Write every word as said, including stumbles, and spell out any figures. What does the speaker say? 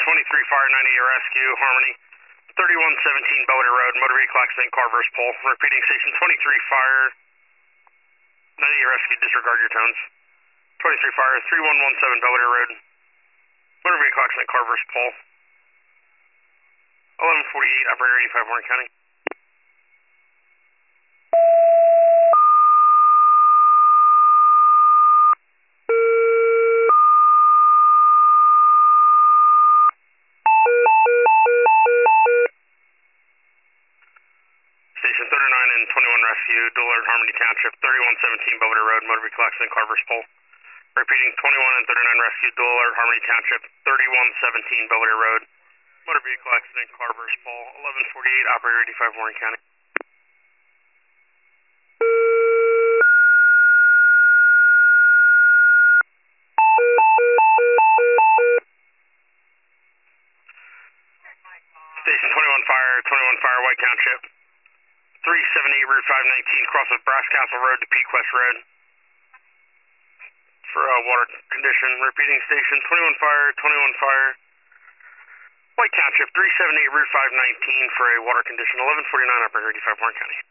twenty-three Fire, ninety-eight Rescue, Harmony, thirty-one seventeen Belvedere Road, motor vehicle accident, car versus pole. Repeating, Station twenty-three Fire, ninety-eight Rescue, disregard your tones. twenty-three Fire, thirty-one seventeen Belvedere Road, motor vehicle accident, car versus pole. eleven forty-eight, operator eighty-five, Warren County. Station thirty-nine and twenty-one Rescue, dual alert, Harmony Township, thirty-one seventeen Belvedere Road, motor vehicle accident, car versus pole. Repeating, twenty-one and thirty-nine Rescue, dual alert, Harmony Township, thirty-one seventeen Belvedere Road, motor vehicle accident, car versus pole. eleven forty-eight, operator eighty-five, Warren County. Station twenty-one Fire, twenty-one Fire, White Township, three seventy-eight Route five nineteen, cross of Brass Castle Road to Peak West Road for uh, water condition. Repeating, Station twenty-one Fire, twenty-one Fire, White Township, three seventy-eight Route five nineteen for a water condition. eleven forty-nine, operator eighty-five, Warren County.